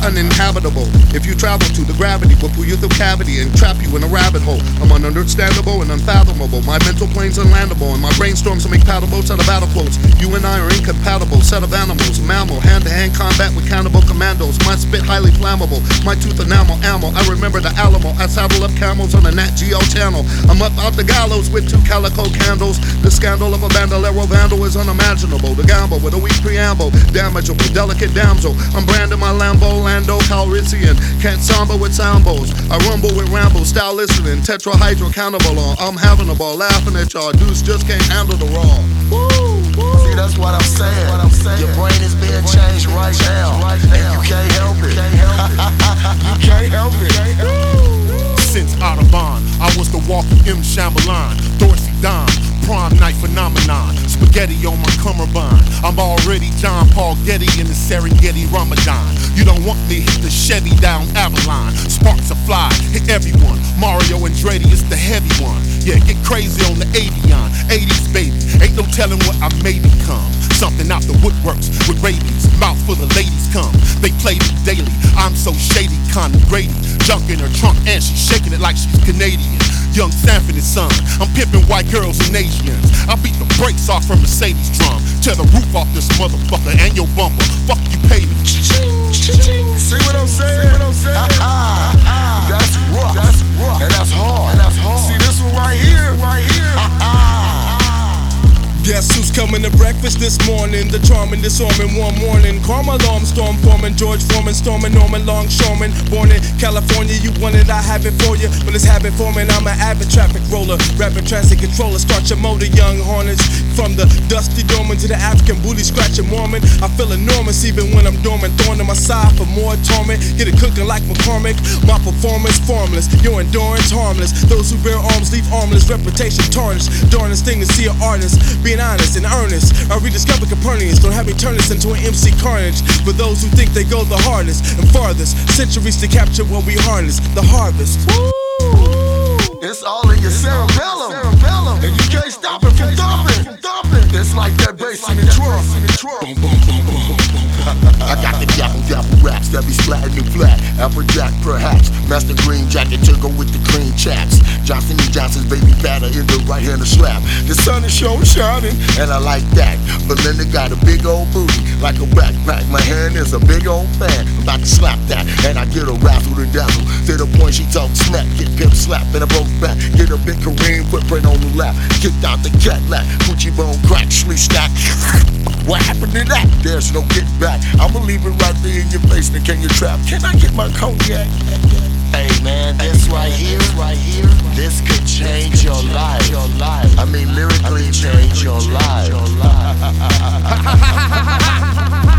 uninhabitable. If you travel to the gravity, will pull you through cavity and trap you in a rabbit hole. I'm ununderstandable and unfathomable. My mental plane's unlandable, and my brainstorms will make paddle boats out of battle quotes. You and I are incompatible, set of animals, mammal, hand-to-hand combat with cannibal commandos. My spit highly flammable, my tooth enamel ammo. I remember the Alamo, I saddle up camels on the Nat Geo channel. I'm up out the gallows with 2 calico candles. The scandal of a bandolero vandal is unimaginable. The gamble with a weak preamble, damageable, delicate damsel. I'm branding my Lambo, Lando Calrissian. Can't samba with sambos, I rumble with ramble, style listening, tetrahydro cannibal on. I'm having a ball, laughing at y'all, dudes just can't handle the raw. Woo, woo. See, that's what I'm saying. Your brain is being changed right now, and you can't help it. You can't help it. Since Audubon, I was the walking M. Shyamalan, Dorsey Don, prom night phenomenon, spaghetti on my cummerbund. I'm already John Paul Getty in the Serengeti Ramadan. You don't want me, hit the Chevy down Avalon. Sparks are fly, hit everyone. Mario Andretti is the heavy one. Yeah, get crazy on the Avion, 80s baby. Ain't no telling what I may become. Something out the woodworks with rabies, mouth full of ladies come. They play me daily, I'm so shady, Connie Brady. Junk in her trunk and she's shaking it like she's Canadian. Young Sanford and son, I'm pimping white girls and Asians. I beat the brakes off from Mercedes drum. Tear the roof off this motherfucker and your bumper. Fuck you pay me. See what I'm saying? That's rough. And that's hard. See this one right here. Guess who's coming to breakfast this morning? The charming, disarming one morning. Karma alarm storm forming, George Foreman storming, Norman Longshoreman. Born in California, you want it, I have it for you. But it's habit forming, I'm an avid traffic roller. Rapid transit controller, start your motor, young hornets. From the dusty Dorman to the African booty scratching Mormon. I feel enormous even when I'm dormant. Thorn in my side for more torment. Get it cooking like McCormick. My performance formless, your endurance harmless. Those who bear arms leave armless, reputation tarnished. Darnest thing to see an artist being honest and earnest. I rediscover Copernicus, don't have me turn this into an MC carnage. For those who think they go the hardest and farthest, centuries to capture what we harness, the harvest. Woo. It's all in your cerebellum. And you can't stop it from thumping. It's like that bass in the trunk. I got the gabble raps that be splatting and flat. Applejack perhaps, Master Green Jacket to go with the cream chaps. Johnson & Johnson's baby batter in the right-handed slap. The sun is sure shining, and I like that. Belinda got a big old booty, like a backpack. My hand is a big old fan. I'm about to slap that, and I get a razzle and dazzle. To the point she talk smack, get pimp slap, and I broke back. Get a big Kareem footprint on the lap. Kicked out the Cadillac, Gucci bone crack, sleeve stack. What happened to that? There's no get back. I'ma leave it right there in your face. Now can you trap? Can I get my cognac? Hey man, this right here, this could change your life. I mean lyrically change your life.